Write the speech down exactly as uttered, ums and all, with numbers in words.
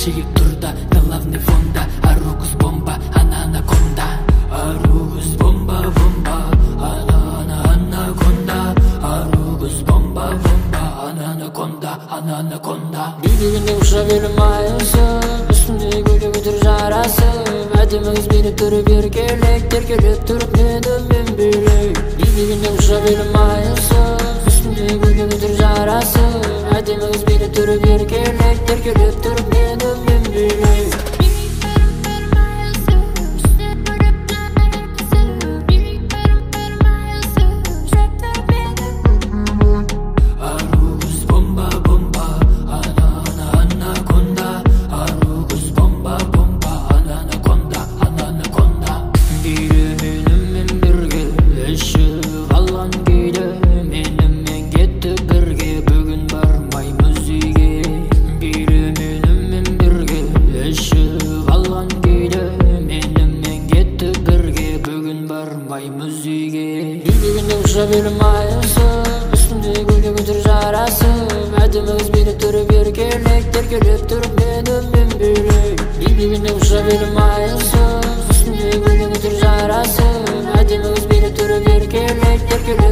чегип турда, главный фонда. Аругус бомба, ана анаконда. Аругус бомба, бомба, ана ана анаконда. Аругус бомба, бомба, ана анаконда, ана анаконда. Бийлигинде уша белим айысып, үстүмдө көйлөгүдүр жарасып. Адемиңиз мени көрүп эркелек, теркелеп туруп менен мен билек. Бийлигинде уша белим айысып, үстүмдө көйлөгүдүр жарасып. Адемиңиз мени көрүп эркелек, теркелеп туруп менен мен билек. Бийлигинде уша белим айысып, үстүмдө көйлөгүдүр жарасып. Адемиңиз мени көрүп эркелек, теркелеп туруп менен мен билек. Бийлигинде уша белим айысып, үстүмдө көйлөгүдүр жарасып. Адемиңиз мени көрүп эркелек, теркелеп